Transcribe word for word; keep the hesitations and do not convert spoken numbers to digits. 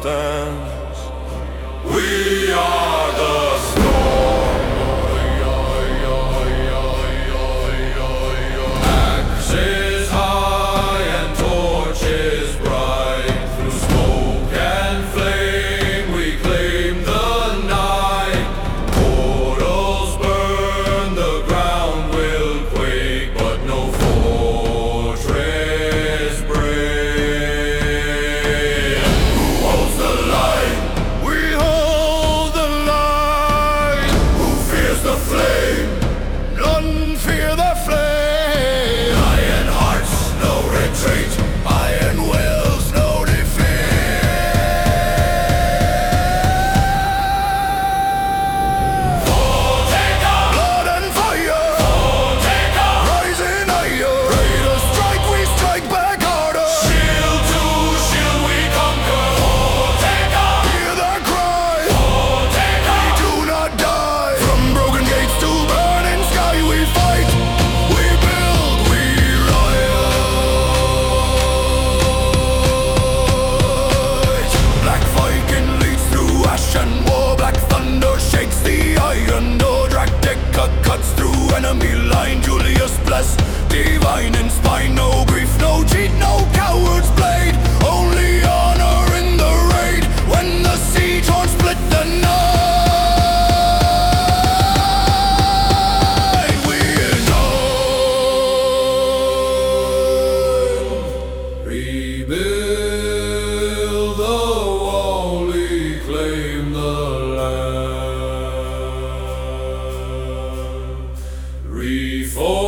stands. We are the storm. Axes high and torches bright. Through smoke and flame we claim the night. Portals burn, the ground will quake, but no fortress break. Who holds the line? We hold the line. Who fears the flame? None fear the flame. Iron hearts, no retreat. Iron wills, no defeat. Fortega! Blood and fire! Fortega! Rising higher! Greater strike, we strike back harder! Shield to shield we conquer! Fortega! Hear the cry! Fortega! We do not die! From broken gates to burning sky we fight! We build, we rise! Black Viking leads through ash and war. Black thunder shakes the iron door. Draktica cuts through enemy line. Julius blessed, divine in spine. No grief, no cheat, no coward's blade. Only honor in the raid. When the siege horn split the night, we unite. Rebuild the wall, reclaim the land. Reform